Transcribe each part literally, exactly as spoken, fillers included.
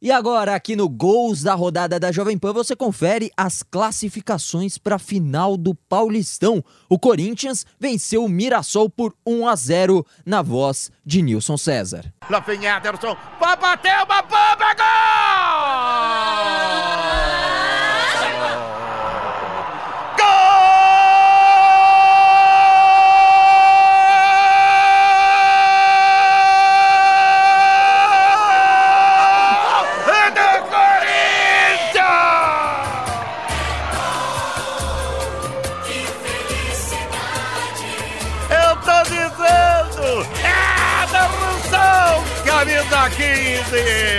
E agora, aqui no Gols da Rodada da Jovem Pan, você confere as classificações para a final do Paulistão. O Corinthians venceu o Mirassol por um a zero na voz de Nilson César. Lá vem Ederson, vai bater uma bomba, gol! Camisa quinze,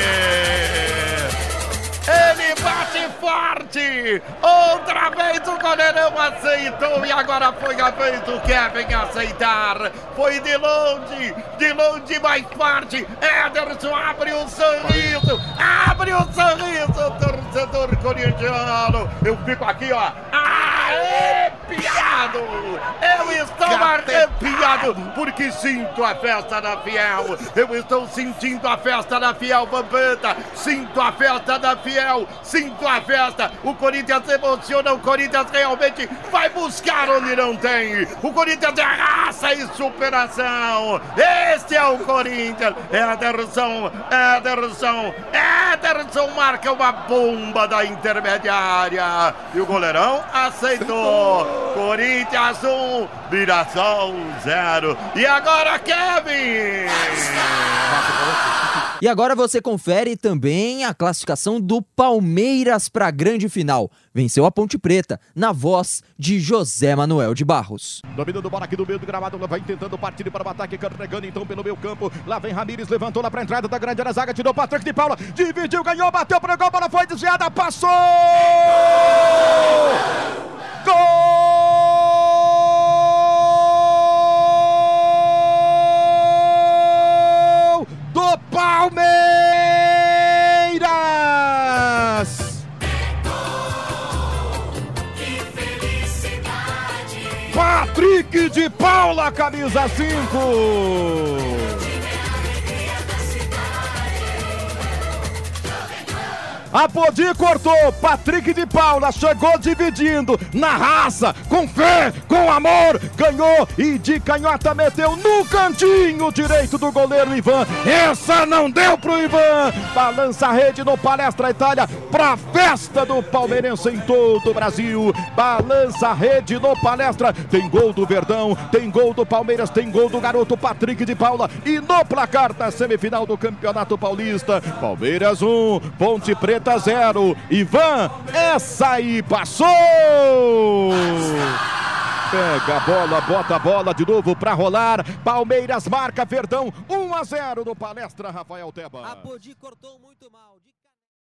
ele bate forte, outra vez o goleirão aceitou e agora foi a vez do Kevin aceitar, foi de longe, de longe mais forte, Ederson abre um sorriso, abre um sorriso, torcedor corintiano, eu fico aqui ó, arrepiado, eu estou arrepiado porque sinto a festa da Fiel, eu estou sentindo a festa da Fiel Vampeta, sinto a festa da Fiel, sinto a festa, o Corinthians emociona, o Corinthians realmente vai buscar onde não tem, o Corinthians é raça e superação, este é o Corinthians, Ederson, Ederson, Ederson marca uma bomba da intermediária e o goleirão aceitou, Corinthians um, Mirassol zero, e agora Kevin! E agora você confere também a classificação do Palmeiras para a grande final. Venceu a Ponte Preta, na voz de José Manuel de Barros. Dominando bola aqui do meio do gramado, vai tentando partir para o ataque, carregando então pelo meio campo. Lá vem Ramires, levantou lá para a entrada da grande área, zaga, tirou Patrick de Paula, dividiu, ganhou, bateu para o gol, bola foi desviada, passou! Gol! Do Palmeiras! Que felicidade! Patrick de Paula, camisa cinco! Apodi cortou, Patrick de Paula chegou dividindo, na raça, com fé, com amor, ganhou e de canhota meteu no cantinho direito do goleiro Ivan. Essa não deu pro Ivan, balança a rede no Palestra Itália, pra festa do palmeirense em todo o Brasil. Balança a rede no Palestra, tem gol do Verdão, tem gol do Palmeiras, tem gol do garoto Patrick de Paula e no placar da semifinal do Campeonato Paulista, Palmeiras um, Ponte Preta zero, Ivan, essa aí passou! Pega a bola, bota a bola de novo pra rolar, Palmeiras marca, Verdão um a zero no Palestra, Rafael Teba. Apodi cortou muito mal.